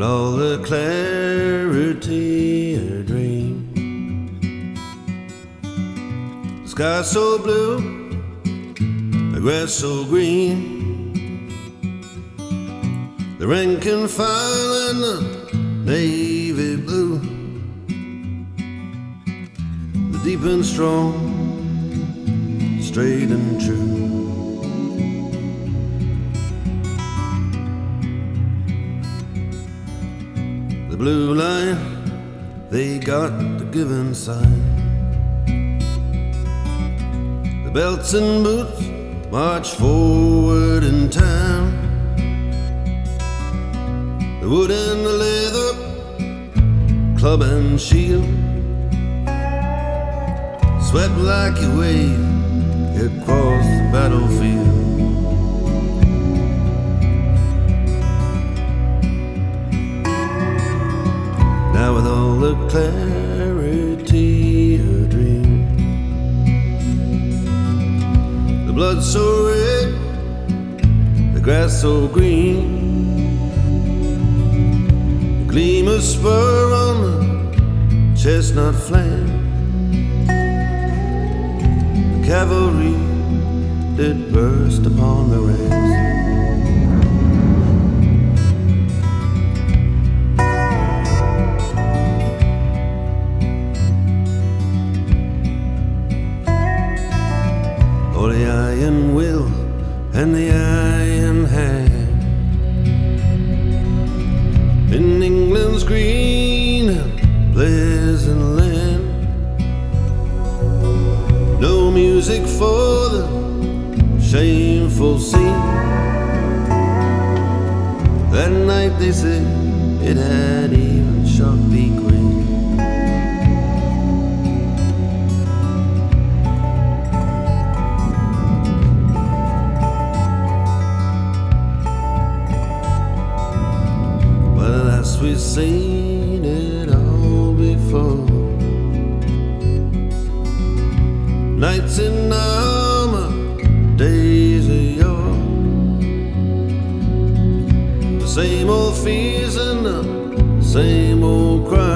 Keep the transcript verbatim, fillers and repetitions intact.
with all the clarity of a dream. The sky so blue, the grass so green, the rank and file and the navy blue, the deep and strong, straight and true. The blue line, they got the given sign. The belts and boots march forward in time. The wood and the leather, club and shield, sweat like you wave across the battlefield. Now with all the clarity of a dream, the blood so red, the grass so green, the gleam of spur on the chestnut flame, the cavalry did burst upon the ranks. Oh, the iron will and the iron hand in England's green and pleasant land. No music for the shameful scene. That night they said it had even shot the queen. We've seen it all before. Knights in armor, days of yore. The same old fears and the same old cries.